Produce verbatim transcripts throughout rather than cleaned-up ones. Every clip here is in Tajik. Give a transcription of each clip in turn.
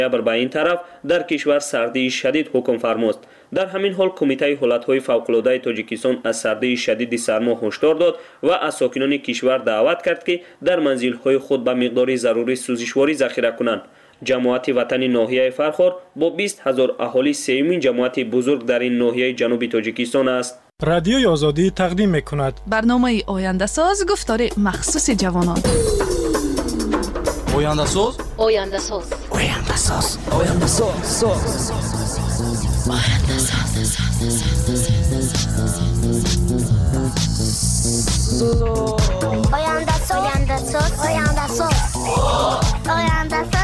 نوامبر به این طرف در کشور سردی شدید حکم فرماست. در همین حال کمیته حالت‌های فوق‌العاده تاجیکستان از سردی شدید سرما هشدار داد و از ساکنان کشور دعوت کرد که در منزل‌های خود به مقدار ضروری سوزشواری ذخیره کنند. جماعت وطنی ناحیه فرخار با بیست هزار اهالی سومین جماعت بزرگ در این ناحیه جنوبی تاجیکستان است. رادیوی آزادی تقدیم می‌کند برنامه آینده ساز گفتار مخصوص جوانان. آینده ساز آینده ساز آینده ساز آینده ساز آینده ساز آینده ساز آینده ساز آینده ساز آینده ساز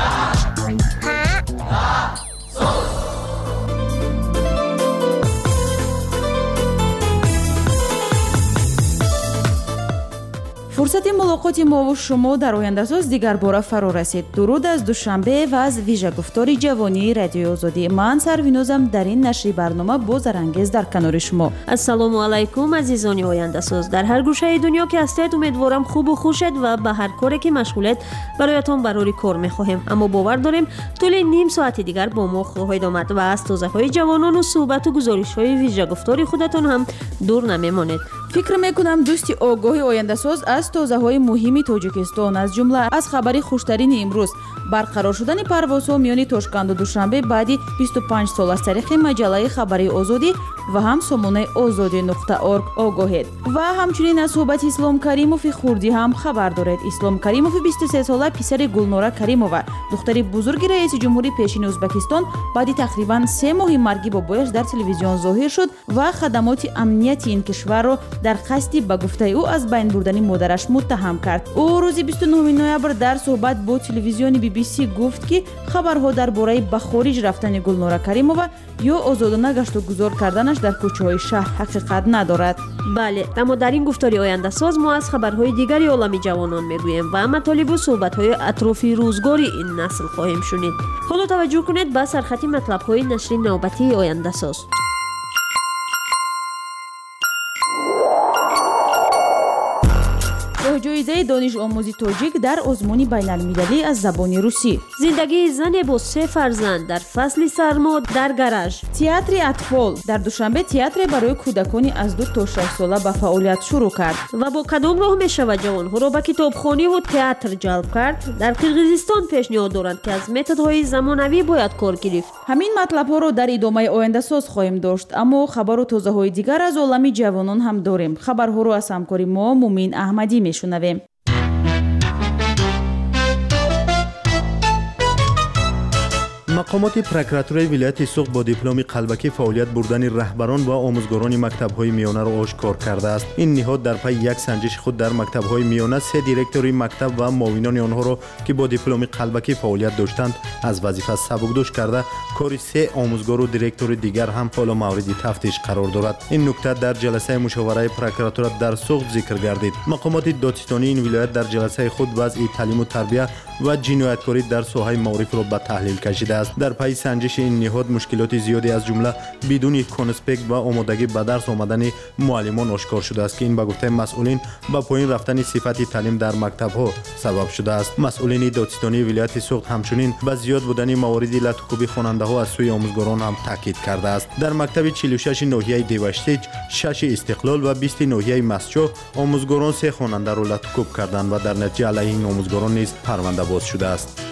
фурсати мулоқоти мову шумо дар ояндасоз дигар бора фаро расид. дуруд аз душанбе ва аз вижагуфтори ҷавонии радиои озодӣ. ман сарвинозам дар ин нашри барнома бо зарангез дар канори шумо. ассалому алайкум азизони ояндасоз. дар ҳар гӯшаи дунё ки ҳастед умедворам хубу хушед ва ба ҳар коре ки машғулед бароятон барори кор мехоҳем. аммо бовар дорем тӯли ним соати дигар бо мо хоҳед омад ва аз тозаҳои ҷавонону суҳбату гузоришҳои вижагуфтори худатон ҳам дур намемонед. фикр мекунам дӯсти огоҳи ояндасоз аз тозаҳои муҳими тоҷикистон аз ҷумла аз хабари хуштарини имрӯз барқарор шудани парвозҳо миёни тошканду душанбе баъди бисту панҷ сол аз тариқи маҷаллаи хабари озодӣ ва ҳам сомонаи озодӣ нуқта орг огоҳед. ва ҳамчунин аз суҳбати Ислом Каримови хурдӣ ҳам хабар доред. Ислом Каримови бисту се сола писари Гулнора Каримова духтари бузурги раиси ҷумҳури пешини Ӯзбекистон баъди тақрибан се моҳи марги бобояш дар телевизион зоҳир шуд ва хадамоти амнияти ин кишварро дар қасди ба гуфтаи ӯ аз байн бурдани модараш муттаҳам кард. ӯ рӯзи бисту нӯҳуми ноябр дар суҳбат бо телевизиони би би си гуфт ки хабарҳо дар бораи ба хориҷ рафтани Гулнора Каримова ё озодона гашту гузор карданаш дар кӯчаҳои шаҳр ҳақиқат надорад. бале, аммо дар ин гуфтори ояндасоз мо аз хабарҳои дигари олами ҷавонон мегӯем ва матолибу суҳбатҳои атрофи рӯзгори ин насл хоҳем шунид. ҳоло таваҷҷӯҳ кунед ба сархати матлабҳои нашри навбатии ояндасоз. ҷоизаи дониш омӯзи тоҷик дар озмуни байналмилалӣ аз забони русӣ. зиндагии зане бо се фарзанд дар фасли сармо дар гараж. театри атфол дар душанбе театре барои кӯдакони аз ду то шаш сола ба фаъолият шурӯъ кард. ва бо кадом роҳ мешавад ҷавонҳоро ба китобхониву театр ҷалб кард? дар қирғизистон пешниҳод доранд ки аз методҳои замонавӣ бояд кор гирифт. ҳамин матлабҳоро дар идомаи ояндасоз хоҳем дошт, аммо хабару тозаҳои дигар аз олами ҷавонон ҳам дорем. хабарҳоро аз ҳамкори мо Мумин Аҳмадӣ мешунавем. مقامات پروکراتورای ولایت سوخت با دیپلم قلبکی فعالیت بردن رهبران و آموزگاران مکتب‌های میانه را آشکار کرده است. این نهاد در پی یک سنجش خود در مکتب‌های میانه سه دیرکتوری مکتب و معاونان آنها را که با دیپلم قلبکی فعالیت داشتند از وظیفه سبکدوش کرده، کار سه آموزگار و دیرکتور دیگر هم حالا مورد تفتیش قرار دارد. این نکته در جلسه مشاوره پروکراتور در سوخت ذکر گردید. مقامات دادستانی این ولایت در جلسه خود وضع تعلیم و تربیت و جنایتکاری در ساحه معارف را به تحلیل کشیده است. در پی سنجش این نهاد مشکلات زیادی از جمله بدون کنسپکت و آمادگی به درس آمدن معلمان آشکار شده است که این به گفته مسئولین با پایین رفتن صفت تعلیم در مکتب‌ها سبب شده است. مسئولین دادستانی ولایت سوخت همچنین به زیاد بودن موارد لطخوبی خواننده‌ها از سوی آموزگاران هم تاکید کرده است. در مکتب چهل و شش ناحیه دیوشتیج، شش استقلال و بیست ناحیه مسجد آموزگاران سه خواننده را لطخوب کردند و در نتیجه علیه این آموزگاران نیز پرونده باز شده است.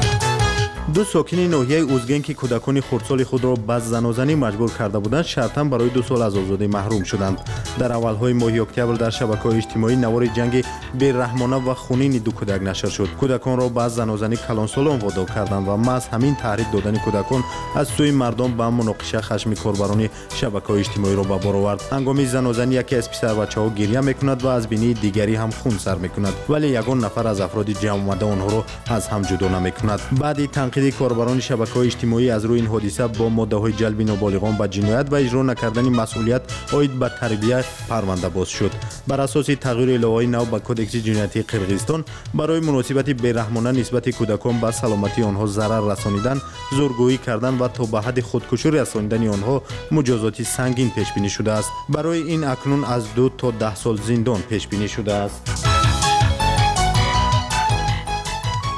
دو ساکنین ناحیه اوزگین که کودکان خردسال خود را به زنازنی مجبور کرده بودند شرطاً برای دو سال از آزادی محروم شدند. در اولهای ماه اکتبر در شبکه‌های اجتماعی نوار جنگ بی‌رحمانه و خونین دو کودک نشر شد. کودکان را به زنازنی کلانسالان وادار کردند و محض همین تحریک دادن کودکان از سوی مردم به مناقشه خشم کاربران شبکه‌های اجتماعی را به بار آورد. هنگام زنازنی یکی از پسر بچه‌ها گریه می‌کند و از بینی دیگری هم خون سر می‌کند، ولی یگان نفر از افراد جمع آمده آنها را از هم جدا نمی‌کند. بعد تنقید کاربران شبکه‌های اجتماعی از روی این حادثه با ماده‌های جلب نابالغان به جنایت و اجرا نکردن مسئولیت عاید به تربیت پرونده باز شد. بر اساس تغییر الهه‌های نو به کدکس جنایتی قرقیزستان برای مناسبت بی‌رحمانه نسبت کودکان به سلامتی آنها ضرر رسانیدن، زورگویی کردن و تا به حد خودکشی رسانیدن آنها مجازات سنگین پیش بینی شده است. برای این اکنون از دو تا ده سال زندان پیش بینی شده است.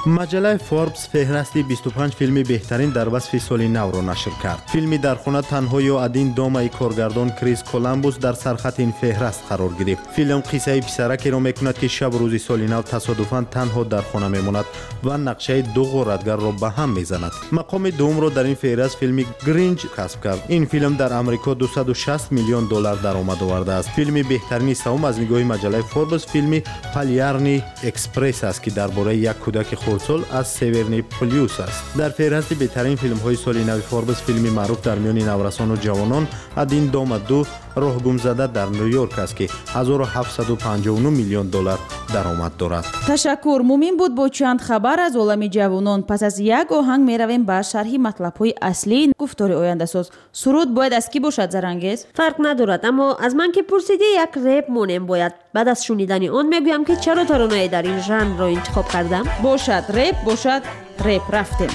مجله فوربس فهرست بیست و پنج فیلم بهترین در وصف سال نو را نشر کرد. فیلمی در خانه تنها یا ادین دامای کارگردان کریس کولامبوس در سرخط این فهرست قرار گرفت. فیلم قصه پسرکی را میکند که شب روز سال نو تصادفاً تنها در خانه میماند و نقشه دو غارتگر را به هم میزند. مقام دوم را در این فهرست فیلم گرینج کسب کرد. این فیلم در آمریکا دویست و شصت میلیون دلار درآمد آورده است. فیلم بهترین سوم از نگاه مجله فوربس فیلم پالیارنی اکسپرس است که درباره یک کودک خردسال از سیورنی پولیوس است. در فهرست بهترین فیلم های سال نو فوربس فیلم معروف در میان نورسان و جوانان ادین دام دو راه گم زده در نیویورک است که هزار و هفتصد و پنجاه و نه میلیون دلار درآمد دارد. تشکر. مومین بود با چند خبر از عالم جوانان. پس از یک آهنگ میرویم به شرح مطلب های اصلی گفتار آینده ساز. سرود باید از کی باشد زرنگیز؟ فرق ندارد، اما از من که پرسیدی یک رپ مونم باید. بعد از شنیدن آن میگویم که چرا ترانه در این ژانر را انتخاب کردم. باشد رپ باشد رپ رفتیم.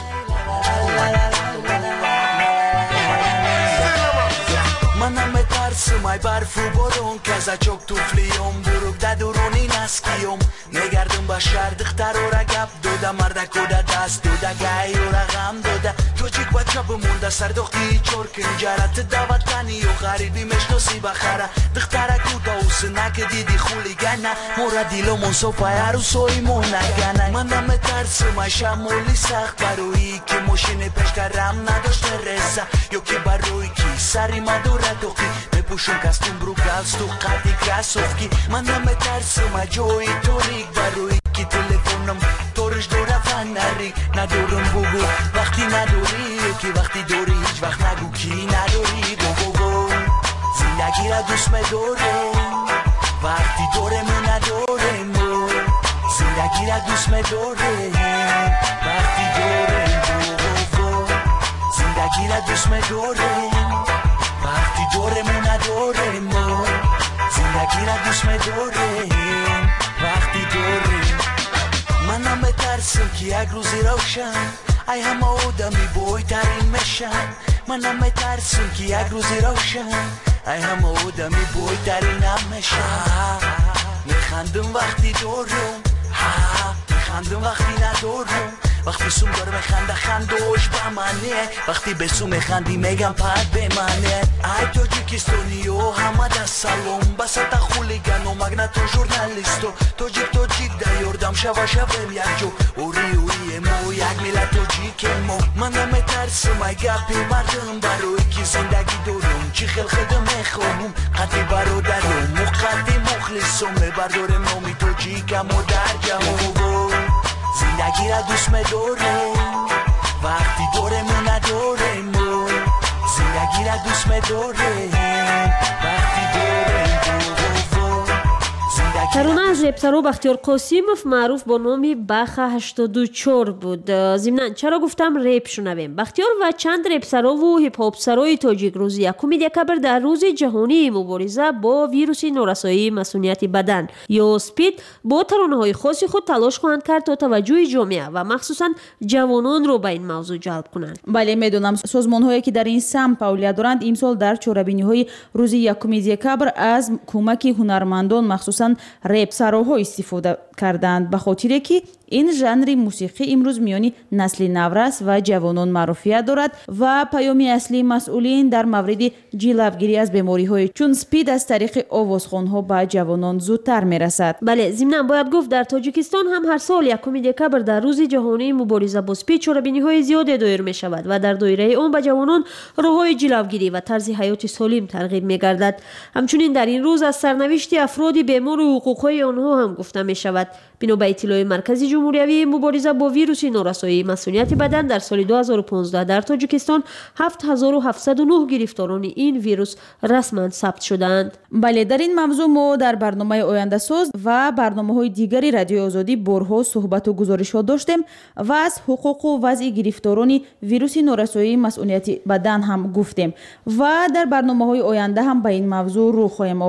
Sumai barfu boron kaza çok tufliyom buruk da duruni naskiyom negardım başar dıktar ora gap doda marda koda das doda gay ora gam doda tocik bacha bumunda sardokti chorkin jarat davatani yo garibi meshnosi bakhara dıktara kuda usna ke didi khuligana mora dilomon sopayaru soy monagana manam tarsumai shamoli sakh barui ki moshine peshkaram nadoshte reza yo ki barui ki sari madura toqi پوشون کاستوم برو گالستو قدی کراسوفکی من نمیترسم جوی توریک بروی کی تلفنم تورش دورا فنری ندارم بگو وقتی نداری یکی وقتی داری هیچ وقت نگو کی نداری گو گو گو زندگی را دوست می‌دارم وقتی دورم ندارم زندگی را دوست می‌دارم وقتی دورم گو گو گو زندگی را دوست می‌دارم وقتی دورمون نداریم ما زندگی را دوست می‌داریم وقتی دوریم منم بترسم که یک روزی روشن ای همه آدمی بایترین میشن منم بترسم که یک روزی روشن ای همه آدمی بایترین هم میشن میخندم وقتی دورم میخندم وقتی ندارم وقتی سوم داره میخنده خندوش به منه وقتی به سوم میخندی میگم پد به منه ای توجیکستانی و همه دا سلام بساتا خولیگن و مگنتو ژورنالیستو توجیک توجیک دا یردم شوا شویم یک جو اوری اوری مو یک میلت توجیک مو من نمیترسم ای گپی مردم برای که زندگی دارم چی خیل خیده میخوام قدی برادرم و قدی مخلصم میبردارم نامی توجیکم و درجم و زندگی را دوست می‌دارم وقتی دورمون نداریم زندگی را دوست می‌دارم وقتی دورم ترانه از رپسرو بختیار قاسیموف معروف با نام بخ هشتاد و چهار بود. ضمناً چرا گفتم رپ شنویم؟ بختیار و چند رپسرا و هیپ هاپ سرای تاجیک روز یکم دکبر در روز جهانی مبارزه با ویروس نورسایی مسئولیت بدن یا سپید با ترانه های خاصی خود تلاش خواهند کرد تا توجه جامعه و مخصوصاً جوانان رو به این موضوع جلب کنند. بله میدونم سازمان هایی که در این سمت فعالیت دارند امسال در چهاربینی های روز یکم دکبر از کمک هنرمندان مخصوصاً رپسراها استفاده کردند به خاطر که این ژانر موسیقی امروز میانی نسل نورس و جوانان معروفیت دارد و پیامی اصلی مسئولین در مورد جلوگیری از بیماری های چون سپید از طریق آوازخوان‌ها به جوانان زودتر میرسد. بله ضمناً باید گفت در تاجیکستان هم هر سال یکم دکبر در روز جهانی مبارزه با سپید چهاربینی های زیادی دایر می شود و در دایره آن به جوانان راههای جلوگیری و طرز حیات سالم ترغیب می گردد. همچنین در این روز از سرنوشت افراد بیمار و حقوقهای آنها هم گفته می شود. بنا به اطلاع مرکزی جمهوری مبارزه با ویروس نورسایی مسئولیت بدن در سال دو هزار و پانزده در تاجیکستان هفت هزار و هفتصد و نه گرفتاران این ویروس رسما ثبت شدند. بله در این موضوع ما در برنامه آینده ساز و برنامه‌های دیگری رادیو آزادی بارها صحبت و گزارش‌ها داشتیم و از حقوق و وضع گرفتاران ویروس نورسایی مسئولیت بدن هم گفتیم و در برنامه‌های آینده هم به این موضوع رو خواهیم آورد.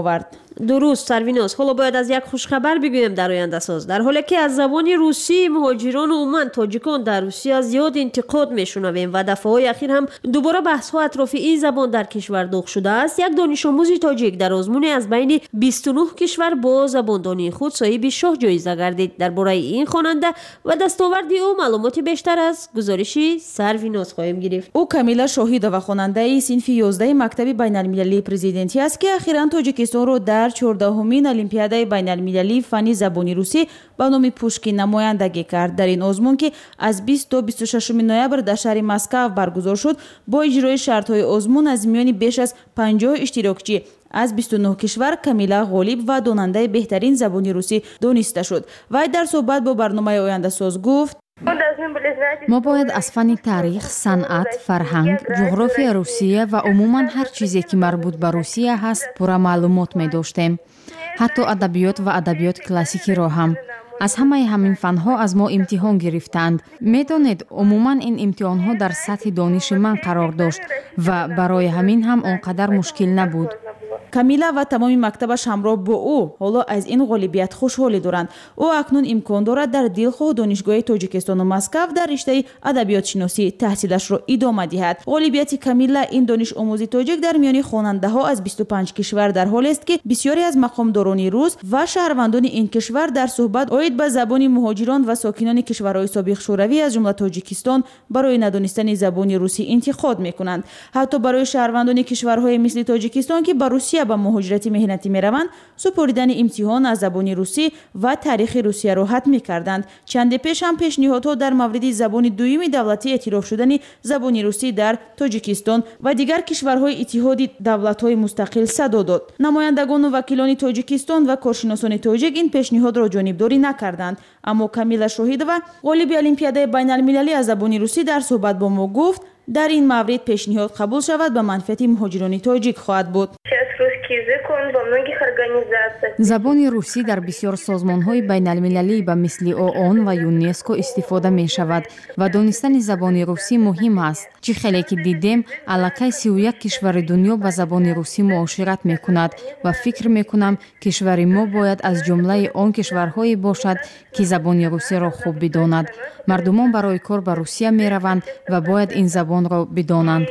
درست سرویناز، حالا باید از یک خوشخبر بگویم در آینده ساز. در حالی که از زبان روسی مهاجران و عموما تاجیکان در روسیه زیاد انتقاد میشنویم و دفعه‌های اخیر هم دوباره بحث ها اطراف این زبان در کشور داغ شده است. یک دانش آموز تاجیک در آزمون از بین بیست و نه کشور با زباندانی خود صاحب شاه جایزه گردید. درباره این خواننده و دستاورد او معلومات بیشتر از گزارش سرویناز خواهیم گرفت. او کامیلا شاهیدова خواننده صنف یازده مکتب بین المللی پرزیدنتی است که اخیراً تاجیکستان را در چهاردهمین المپیادای بین المللی فنی زبانی روسی با نام پوشکین نمایندگی کرد. در این آزمون که از بیست تا بیست و شش نوامبر در شهر مسکو برگزار شد، با اجرای شرط‌های آزمون از میان بیش از پنجاه اشتراکچی از بیست و نه کشور کامیلا غالب و داننده بهترین زبانی روسی دانسته شد. و در صحبت با برنامه آینده ساز گفت: ما باید از فن تاریخ، صنعت، فرهنگ، جغرافیا روسیه و عموما هر چیزی که مربوط به روسیه هست پورا معلومات می داشتیم. حتی ادبیات و ادبیات کلاسیکی را هم. از همه همین فنها از ما امتحان گرفتند. میدانید عموما این امتحانها در سطح دانش من قرار داشت و برای همین هم آنقدر مشکل نبود. کامیلا و تمام مکتبش همراه با او حالا از این غالبیت خوشحالی دارند. او اکنون امکان دارد در دلخواه دانشگاه تاجیکستان و مسکو در رشته ادبیات شناسی تحصیلش را ادامه دهد. غالبیت کامیلا این دانش آموز تاجیک در میان خواننده ها از بیست و پنج کشور در حال است که بسیاری از مقامداران روس و شهروندان این کشور در صحبت آید به زبان مهاجران و ساکنان کشورهای سابق شوروی از جمله تاجیکستان برای ندانستن زبان روسی انتقاد میکنند. حتی برای شهروندان کشورهای مثل تاجیکستان که به روسیه با مهاجرت مهنتی میروند، سپردن امتحان از زبان روسی و تاریخ روسیه را حتم میکردند. چند پیش هم پیشنهادها در مورد زبان دوم دولتی اعتراف شدن زبان روسی در تاجیکستان و دیگر کشورهای اتحاد دولت‌های مستقل صدا داد. نمایندگان و وکیلان تاجیکستان و کارشناسان تاجیک این پیشنهاد را جانبداری نکردند. اما کامیلا شاهیدова غالب المپیادای بین المللی از زبان روسی در صحبت با ما گفت در این مورد پیشنهاد قبول شود به منفعت مهاجران تاجیک خواهد بود. زبان روسی در بسیار سازمان‌های بین المللی به مثل اوآن و یونسکو استفاده می شود و دانستن زبان روسی مهم است. چه خیلی که دیدیم علاقه سی و یک کشور دنیا به زبان روسی معاشرت می کند و فکر می کنم کشور ما باید از جمله آن کشورهایی باشد که زبان روسی را خوب بداند. مردمان برای کار به روسیه می روند و باید این زبان را بدانند.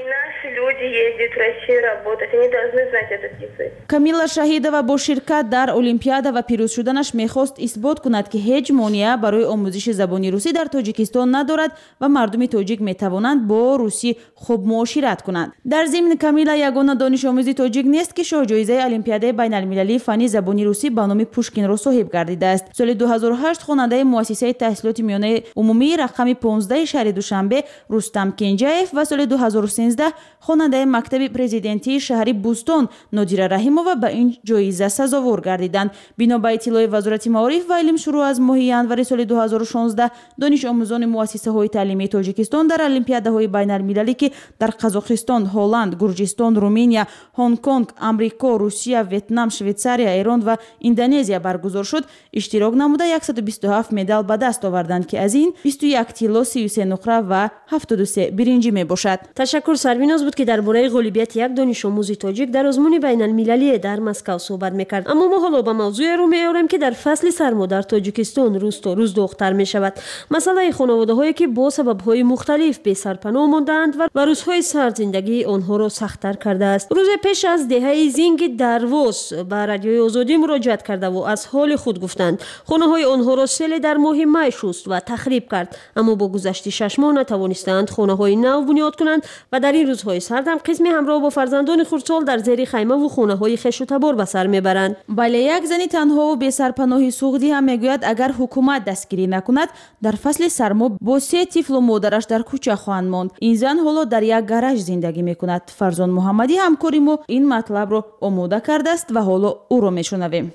کامیلا شاهیدова با شرکت در المپیادا و پیروز شدنش میخواست اثبات کند که هیچ مانع برای آموزش زبان روسی در تاجیکستان ندارد و مردم تاجیک میتوانند با روسی خوب معاشرت کنند. در ضمن کامیلا یگانه دانش آموز تاجیک نیست که شاه جایزه المپیادای بین المللی فنی زبان روسی به نام پوشکین را صاحب گردیده است. سال دو هزار و هشت خواننده مؤسسه تحصیلات میانه عمومی رقم پانزده شهر دوشنبه رستم کنجایف و سال دو هزار و سیزده خواننده مکتب پرزیدنتی شهر بوستون نادیره رحیمووا به این جایزه سزاوار گردیدند. بنا به اطلاع وزارت معارف و علم شروع از ماه ینور سال دو هزار و شانزده دانش آموزان مؤسسه های تعلیمی تاجیکستان در المپیادهای بین المللی که در قزاقستان، هلند، گرجستان، رومانیا، هنگ کنگ، آمریکا، روسیه، ویتنام، شویتزاریا، ایران و اندونزیا برگزار شد اشتراک نموده صد و بیست و هفت مدال به دست آوردند که از این بیست و یک طلا، سی و سه نقره و هفتاد و سه برنجی می باشد. تشکر سرویناز بود که درباره غالبیت یک دانش آموز تاجیک در آزمون بین المللی در مسکو صحبت میکرد. اما ما حالا به موضوع رو میاریم که در فصل سرما در تاجیکستان روز تا روز داغ‌تر می شود. مسئله خانواده هایی که با سبب های مختلف به سرپناه ماندند و روزهای سرد زندگی آنها را سخت‌تر کرده است. روز پیش از دهه زنگ درواس به رادیوی آزادی مراجعت کرده و از حال خود گفتند. خانه های آنها را سیل در ماه می شست و تخریب کرد، اما با گذشت شش ماه نتوانستند خانه های نو بنیاد کنند و در این روزهای سرد هم قسمی همراه با فرزندان خردسال در زیر خیمه و خانه های خش و تبار به سر میبرند. بله، یک زنی تنها و بی سرپناهی سوغدی هم میگوید اگر حکومت دستگیری نکند در فصل سرما با سه طفل و مادرش در کوچه خواهند ماند. این زن حالا در یک گاراژ زندگی میکند. فرزان محمدی همکاری ما این مطلب رو آماده کرده است و حالا او رو میشنویم.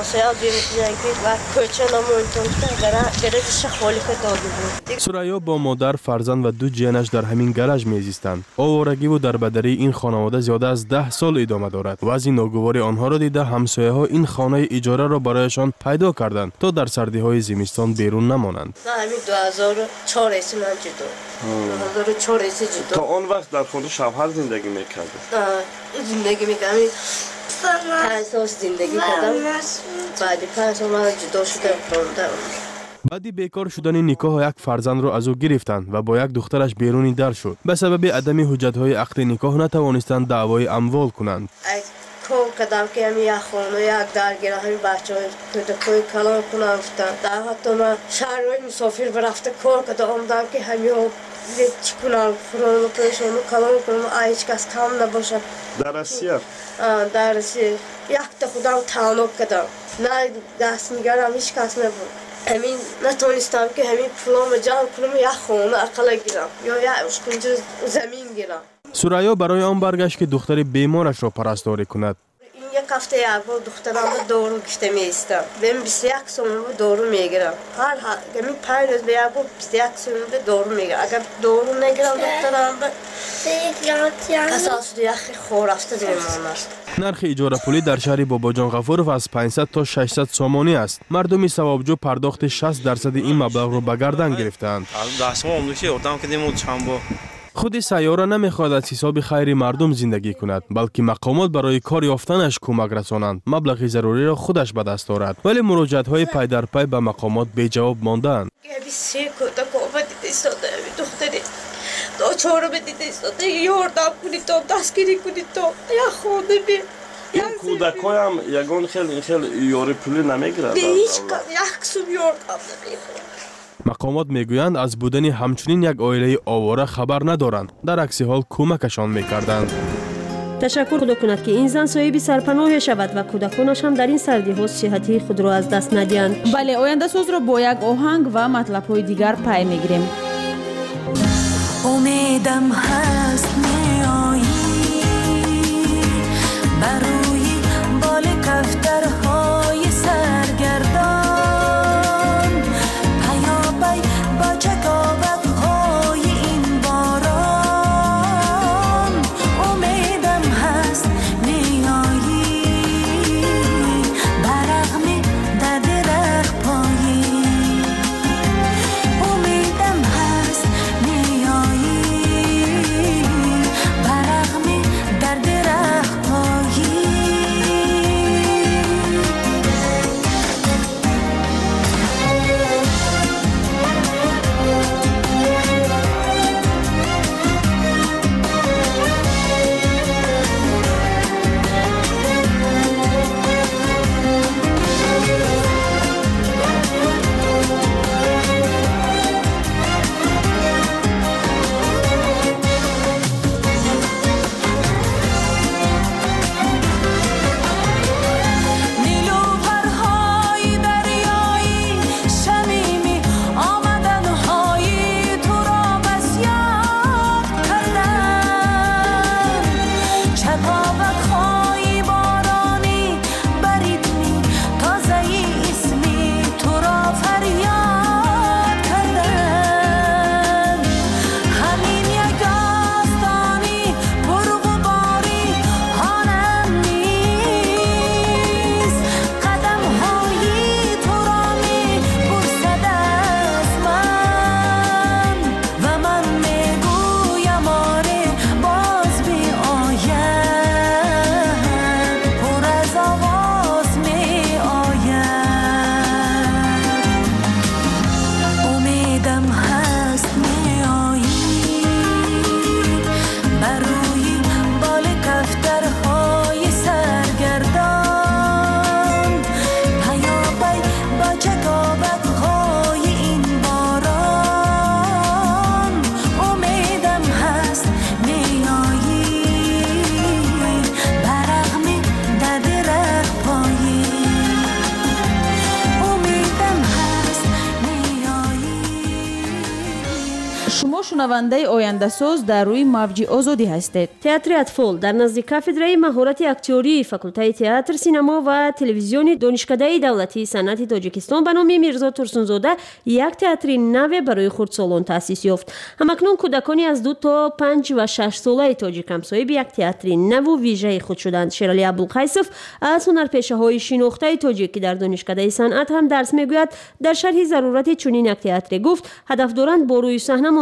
سریا با مادر، فرزند و دو جیانش در همین گاراژ میزیستند. آوارگی و دربدری این خانواده زیاده از ده سال ادامه دارد. وضع ناگوار آنها را دیده همسایه ها این خانه اجاره را برایشان پیدا کردند تا در سردی های زمستان بیرون نمانند. نه همین دو هزار و چهار ایسی من جدا. دو هزار و چهار ایسی جدا. تا آن وقت در خانه شوهر زندگی میکرد. زندگی میکردم. پنج سال زندگی کردم بعد پنج سال من جدا شدم خوندم. بعدی بیکار شدن نکاح یک فرزند را از او گرفتند و با یک دخترش بیرون در شد. به سبب عدم حجت‌های عقد نکاح نتوانستند دعوای اموال کنند. کار کردم که همین یک خانه یک درگیر همین بچه های کودکای کلان کنم گفتن. در حتی من شهرهای مسافر برفته کار کردم آمدم که همین چی کنم فران و پیشان و کلان کنم هیچ کس کم نباشد. در روسیه؟ در روسیه یک تا خودم تنها کردم نه دست نگرم هیچ کس نبود. همین نتونستم که همین پولام جمع کنم یک خانه اقل گیرم یا یک کنج زمین گیرم. سریا برای آن برگشت که دختر بیمارش را پرستاری کند. این یک هفته یک بار دخترم رو دورو گشته میستم. بهم بیست و یک سوم رو دورو میگیرم. هر همین پنج روز به یک بار بیست و یک سوم رو دورو میگیرم. اگر دورو نگیرم دخترم به اساس یک خور رفته میماند. نرخ اجاره پولی در شهر باباجان غفورov از پانصد تا ششصد سامانی است. مردم ثوابجو پرداخت شصت درصد این مبلغ را به گردن گرفتند. خود سیاره نمیخواهد از حساب خیر مردم زندگی کند، بلکه مقامات برای کار یافتنش کمک رسانند. مبلغ ضروری را خودش به دست دارد، ولی مراجعت های پی در پی به مقامات بی جواب ماندند. این کودکای هم یگان خیلی خیلی یاری پولی نمیگیرند. به هیچ یک سوم یاردم نمیگیرند. مقامات میگویند از بودن همچنین یک عائله آواره خبر ندارند، در عکس حال کمکشان میکردند. تشکر خدا کند که این زن صاحب سرپناه شود و کودکانش هم در این سردی ها صحتی خود را از دست ندهند. بله، آینده سوز را با یک آهنگ و مطلب های دیگر پی میگیریم. امیدم هست میایی بروی بال کفترهای سرگردان پیابی با چکاوک‌های این باران امیدم هست میایی برغم درد رخ پایی امیدم هست میایی برغم درد رخ پایی نیلوفرهای دریایی شمیمی آمدن‌های تو را بسیار کردن چکاوک‌های بارانی بریدمی تازه‌ی اسمی تو را فریاد کردن همین یک داستانی پرغباری آنم نیست قدم‌های تو را می‌پرسد از من و من میگویم آره باز می‌آید پر از آواز می‌آید امیدم هست میایی بروی بال کفترهای سرگردان پیابی با چکاوک‌های این باران امیدم هست میایی برغم درد رخ پایی امیدم هست میایی. شما شنونده آینده ساز در روی موج آزادی هستید. تئاتر اطفال در نزد کافدرای مهارت اکتیوری فاکولته تئاتر سینما و تلویزیون دانشکده دولتی صنعت تاجیکستان به نام میرزا ترسونزاده یک تئاتر نو برای خردسالان تأسیس یافت. همکنون کودکانی از دو تا پنج و شش ساله تاجیک هم صاحب یک تئاتر نو و ویژه خود شدند. شیرالی ابوالقیسف از هنرپیشه های شناخته تاجیکی در دانشکده صنعت هم درس میگوید. در شرح ضرورت چنین یک تئاتر گفت هدف دارند با روی صحنه ماندنی نمایش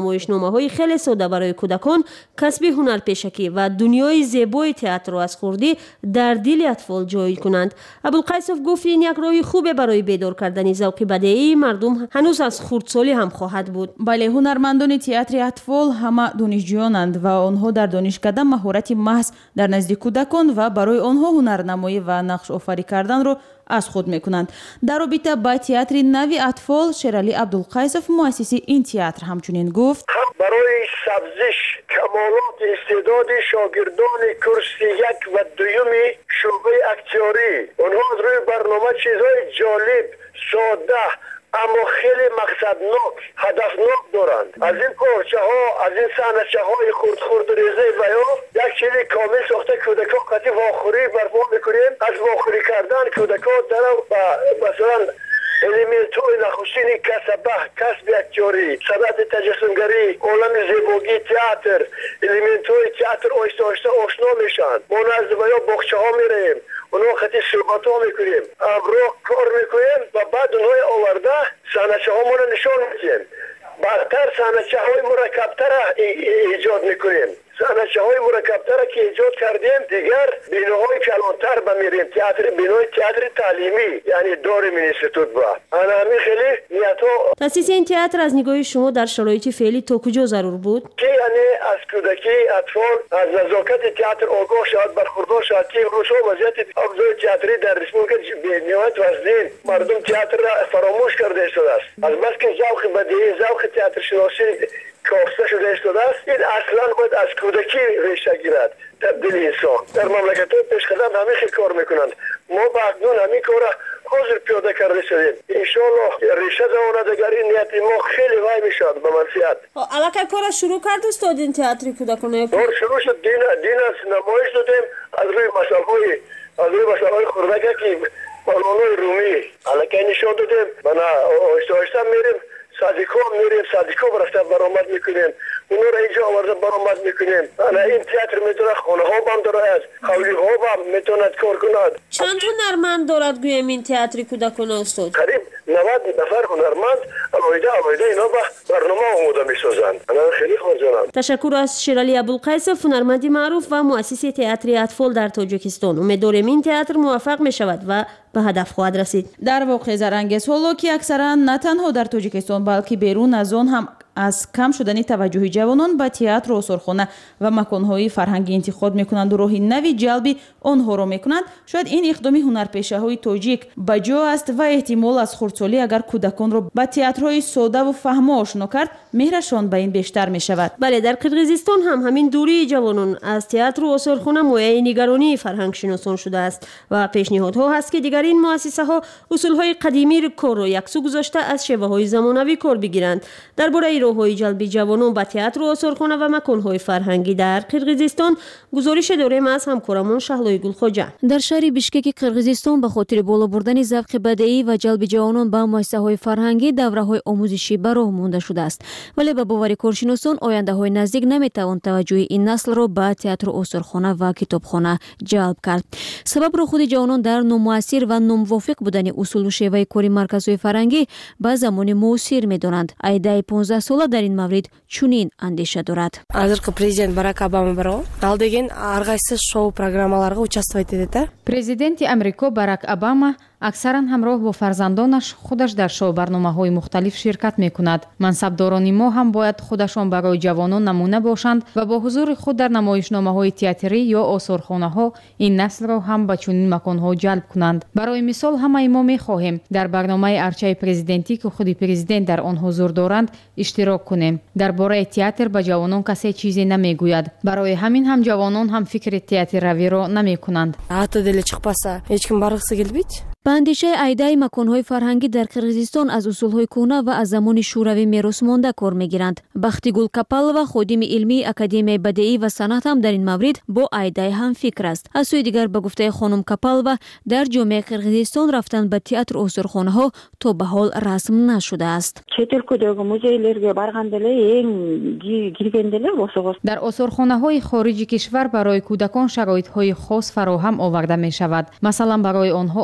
намоишномаҳои хеле сода барои кӯдакон, касби ҳунарпешакӣ ва дунёи зебои театрро аз хурдӣ дар дили атфол ҷой кунанд. Абулқайсов гуфт ин як роҳи хубе барои бедор кардани завқи бадеии мардум ҳанӯз аз хурдсолӣ ҳам хоҳад буд. бале ҳунармандони театри атфол ҳама донишҷӯёнанд ва онҳо дар донишкада маҳорати маҳз дар назди кӯдакон ва барои онҳо ҳунарнамоӣ ва нақшофарӣ карданро аз худ мекунанд. дар робита ба театри нави атфол Шералӣ Абдулқайсов муассиси ин театр ҳамчунин гуфт: барои сабзиш камолоти истеъдоди шогирдони курси як ва дуюми шӯъбаи актёрӣ, онҳо аз рӯи барнома чизҳои ҷолиб, сода аммо хеле мақсаднок, ҳадафнок доранд. аз ин корчаҳо, аз ин саҳначаҳои хурдхурду резаи ваё як чизи комил сохта кӯдакон қати вохӯрӣ барпо мекунем. аз вохӯрӣ кардан кӯдакон дарав ба масалан элементҳои нахустини касаба, касби актёрӣ, санъати таҷассумгарӣ, олами зебогии театр, элементҳои театр оҳиста оҳиста ошно мешаванд. мо назди ваё боғчаҳо меравем, онҳо хати суҳбатҳо мекунем, амроҳ кор мекунем ва баъд онҳои оварда саҳначаҳомонро нишон медиҳем. баъдтар саҳначаҳои мураккабтара эҷод мекунем. саҳначаҳои мураккабтара ки эҷод кардем, дигар биноҳои калонтар ба мерем. театри бинои театри таълимӣ, яъне дорем институт ба. ана ҳамин хеле ниятҳо. таъсиси ин театр аз нигоҳи шумо дар шароити феълӣ то куҷо зарур буд? ки яъне аз кӯдакии атфол аз назокати театр огоҳ шавад, бархурдор шавад ки имрӯзҳо вазъияти авзои театрӣ дар республика бениҳоят вазнин. мардум театрро фаромӯш карда истодааст. албатта завқи бадеӣ, завқи театршиносӣ коста шуда истодааст. ин аслан бояд аз кӯдакӣ реша гирад дар дили инсон. дар мамлакатҳои пешқадам ҳамин хел кор мекунанд. мо ба акнун ҳамин корро ҳозир пиёда карда шудем. иншоаллоҳ реша завонад, агар ин нияти мо хеле вай мешавад ба манфиат. аллакай кора шурӯъ кард устод ин театри кӯдакона? кор шурӯъ шуд. дин аз намоиш додем аз рӯи масъалаҳои аз рӯи масъалаҳои хурдака ки мавлонои румӣ аллакай нишон додем. мана оҳиста оҳиста мерем садико мерем, садико рафта баромад мекунем, онҳоро инҷо оварда баромад мекунем. ана ин театр метавонад хонаҳо бам дорад, ҳавлиҳо бам метавонад кор кунад. чанд ҳунарманд дорад гӯем ин театри кӯдакона устод? қариб навад нафар ҳунарманд алоҳида алоҳида ино ба барнома омода месозанд. ана хеле хурҷонам. ташаккур аз Шералӣ Абулқайсов, ҳунарманди маъруф ва муассиси театри атфол дар Тоҷикистон. умеддорем ин театр муваффақ мешавад ва ба ҳадаф хоҳад расид. дар воқеъ зарангез ҳоло ки аксаран на танҳо дар Тоҷикистон балки берун аз он ҳам аз кам шудани таваҷҷӯҳи ҷавонон ба театру осорхона ва маконҳои фарҳангӣ интихоб мекунанд ва роҳи нави ҷалби онҳоро мекунанд, шояд ин иқдоми ҳунарпешаҳои тоҷик ба ҷо аст ва эҳтимол аз хурдсолӣ агар кӯдаконро ба театрҳои содаву фаҳмо ошно кард, меҳрашон ба ин бештар мешавад. бале, дар Қирғизистон ҳам ҳамин дурии ҷавонон аз театру осорхона мояи нигаронии фарҳангшиносон шудааст ва пешниҳодҳо ҳаст ки дигар ин муассисаҳо усулҳои қадимии корро яксу гузошта аз шеваҳои замонавӣ кор бигиранд. дар бораи роҳҳои ҷалби ҷавонон ба театру осорхона ва маконҳои фарҳангӣ дар Қирғизистон гузорише дорем аз ҳамкорамон Шаҳлои Гулхоҷа. дар шаҳри Бишкеки Қирғизистон ба хотири боло бурдани завқи бадеӣ ва ҷалби ҷавонон ба муассисаҳои фарҳангӣ давраҳои омӯзишӣ ба роҳ монда шудааст, вале ба бовари коршиносон ояндаҳои наздик наметавон таваҷҷӯҳи ин наслро ба театру осорхона ва китобхона ҷалб кард. сабабро худи ҷавонон дар номуассир ва номувофиқ будани усулу шеваи кори марказҳои фарҳангӣ ба замони муосир медонанд. айдаи понздаҳ сола дар ин маврид чунин андеша дорад. Азыркы президент Барак Обама бар го. Ал деген ар кайсы шоу программаларга участвовать этет. президенти Амрико Барак Обама аксаран ҳамроҳ бо фарзандонаш худаш дар шоу-барномаҳои мухталиф ширкат мекунад. мансабдорони мо ҳам бояд худашон барои ҷавонон намуна бошанд ва бо ҳузури худ дар намоишномаҳои театрӣ ё осорхонаҳо ин наслро ҳам ба чунин маконҳо ҷалб кунанд. барои мисол ҳамаи мо мехоҳем дар барномаи арчаи президентӣ ки худи президент дар он ҳузур доранд иштирок кунем. дар бораи театр ба ҷавонон касе чизе намегӯяд. барои ҳамин ҳам ҷавонон ҳам фикри театрравиро намекунанд. ҳатто деле чиқпаса ҳеч ким барғысы келбейт. ба андешаи айдаи маконҳои фарҳангӣ дар Қирғизистон аз усулҳои кӯҳна ва аз замони шӯравӣ меросмонда кор мегиранд. Бахтигул Капалова, ходими илмии Академияи бадеӣ ва санъат ҳам дар ин маврид бо айдаи ҳамфикр аст. аз сӯи дигар ба гуфтаи хонум Капалова, дар ҷомеаи Қирғизистон рафтан ба театру осорхонаҳо то ба ҳол расм нашудааст. чет өлкөдөгү музейлерге барган деле эң кирген деле осогос. дар осорхонаҳои хориҷи кишвар барои кӯдакон шароитҳои хос фароҳам оварда мешавад. масалан барои онҳо ошхона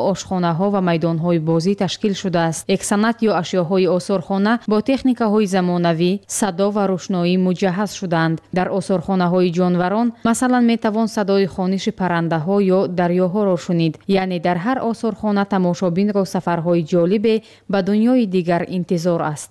осорхонаҳо ва майдонҳои бозӣ ташкил шудааст. Эксанат ё ашёҳои осорхона бо техникаҳои замонавӣ, садо ва рӯшноӣ муҷаҳҳаз шуданд. Дар осорхонаҳои ҷонварон масалан метавон садои хониши паррандаҳо ё дарёҳоро шунид. яъне дар ҳар осорхона тамошобинро сафарҳои ҷолибе ба дунёи дигар интизор аст.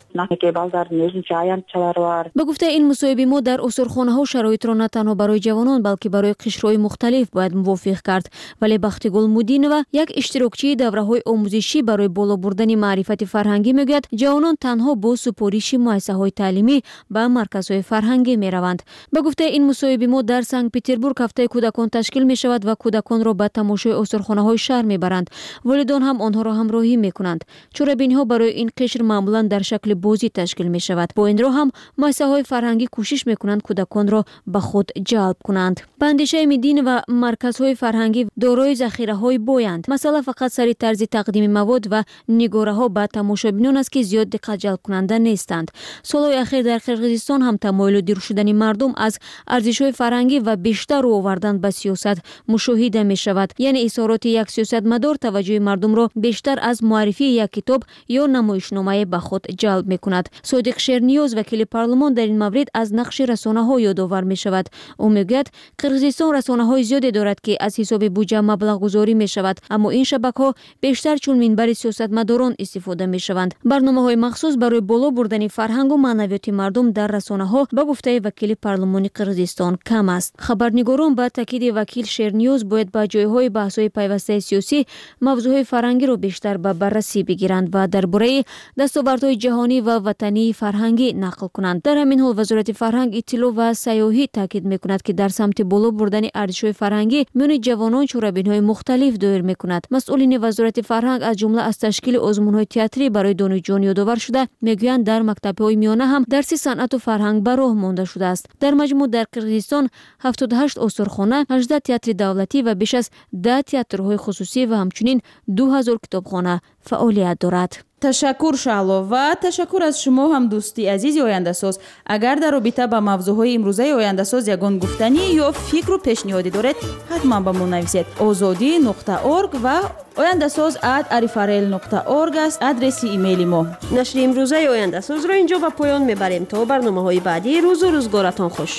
ба гуфтаи ин мусоҳиби мо дар осорхонаҳо шароитро на танҳо барои ҷавонон балки барои қишрҳои мухталиф бояд мувофиқ кард. вале Бахтигул Мудинова, як иштирокчии давраҳои омӯзишӣ барои боло бурдани маърифати фарҳангӣ мегӯяд, ҷавонон танҳо бо супориши муассисаҳои таълимӣ ба марказҳои фарҳангӣ мераванд. ба гуфтаи ин мусоҳиби мо дар Санкт-Петербург ҳафтаи кӯдакон ташкил мешавад ва кӯдаконро ба тамошои осорхонаҳои шаҳр мебаранд. волидон ҳам онҳоро ҳамроҳӣ мекунанд. чорабиниҳо барои ин қишр маъмулан дар шакли бозӣ ташкил мешавад. бо ин роҳ ҳам муассисаҳои фарҳангӣ кӯшиш мекунанд кӯдаконро ба худ ҷалб кунанд. ба андешаи Мидинова, марказҳои фарҳангӣ дорои захираҳои боянд. масъала фақат сари тарзи тақдими мавод ва нигораҳо ба тамошобинон аст ки зиёд диққатҷалбкунанда нестанд. солҳои ахир дар Қирғизистон ҳам тамоилу дир шудани мардум аз арзишҳои фарҳангӣ ва бештар рӯ овардан ба сиёсат мушоҳида мешавад. яъне изҳороти як сиёсатмадор таваҷҷӯҳи мардумро бештар аз муаррифии як китоб ё намоишномае ба худ ҷалб мекунад. Содиқ Шерниёз, вакили парлумон, дар ин маврид аз нақши расонаҳо ёдовар мешавад. ӯ мегӯяд, Қирғизистон расонаҳои зиёде дорад ки аз ҳисоби буҷа маблағгузорӣ мешавад, аммо ин шабакаҳо бештар чун минбари сиёсатмадорон истифода мешаванд. барномаҳои махсус барои боло бурдани фарҳангу маънавиёти мардум дар расонаҳо ба гуфтаи вакили парлумони Қирғизистон кам аст. хабарнигорон ба таъкиди вакил Шерниёз бояд ба ҷойҳои баҳсҳои пайвастаи сиёсӣ мавзӯъҳои фарҳангиро бештар ба баррасӣ бигиранд ва дар бораи дастовардҳои ҷаҳонӣ ва ватании фарҳангӣ нақл кунанд. дар ҳамин ҳол вазорати фарҳанг, иттилоъ ва сайёҳӣ таъкид мекунад ки дар самти боло бурдани арзишҳои фарҳангӣ миёни ҷавонон чорабинҳои мухталиф доир мекунад. масъулини вазорати фарҳанг аз ҷумла аз ташкили озмунҳои театрӣ барои донишҷӯён ёдовар шуда, мегӯянд дар мактабҳои миёна ҳам дарси санъату фарҳанг ба роҳ монда шудааст. дар маҷмӯъ дар Қирғизистон ҳафтоду ҳашт осорхона, ҳаждаҳ театри давлатӣ ва беш аз даҳ театрҳои хусусӣ ва ҳамчунин ду ҳазор китобхона фаъолият дорад. ташаккур Шаъло ва ташаккур аз шумо ҳам дӯсти азизи Ояндасоз. агар дар робита ба мавзӯъҳои имрӯзаи Ояндасоз ягон гуфтанӣ ё фикру пешниҳодӣ доред, ҳатман ба мо нависед. озодӣ нуқта орг ва ояндасоз at arifarel нуқта орг аст адреси имейли мо. нашри имрӯзаи Ояндасозро инҷо ба поён мебарем. то барномаҳои баъдӣ, рӯзу рӯзгоратон хуш.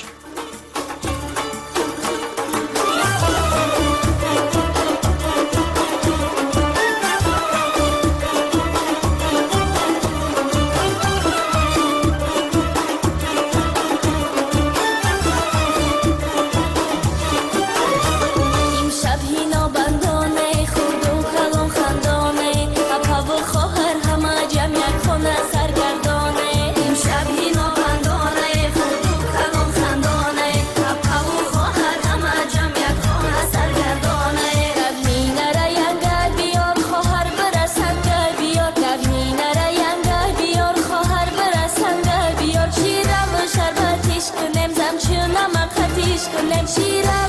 کنم شیرم